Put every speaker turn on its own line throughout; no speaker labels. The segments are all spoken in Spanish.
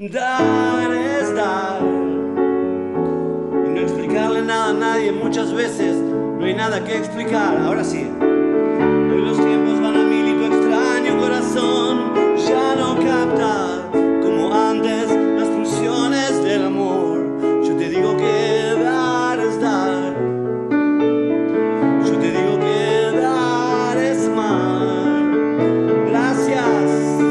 Dar es dar. Y no explicarle nada a nadie muchas veces. No hay nada que explicar. Ahora sí. Hoy los tiempos van a mil y tu extraño corazón ya no capta como antes las pulsiones del amor. Yo te digo que dar es dar. Yo te digo que dar es amar. Gracias.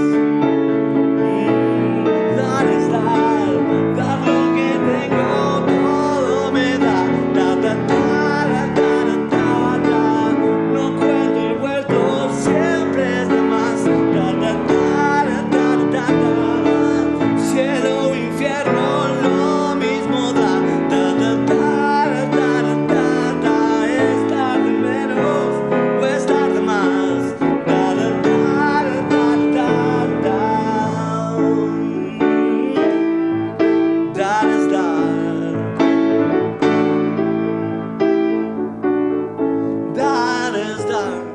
Dar es dar. Dar lo que tengo, todo me da. Da, da, da, da, da, da, da. No cuento el vuelto, siempre es de más. Da, da, da, da, da, da, da. Cielo o infierno, lo mismo da. Da, da, da, da, da, da, da. Es tarde menos o es tarde más. Da, da, da, da, da, da, da. Dar es dar. Dar es dar.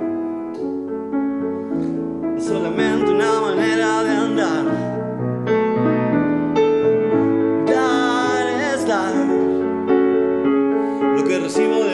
Es solamente una manera de andar. Dar es dar. Lo que recibo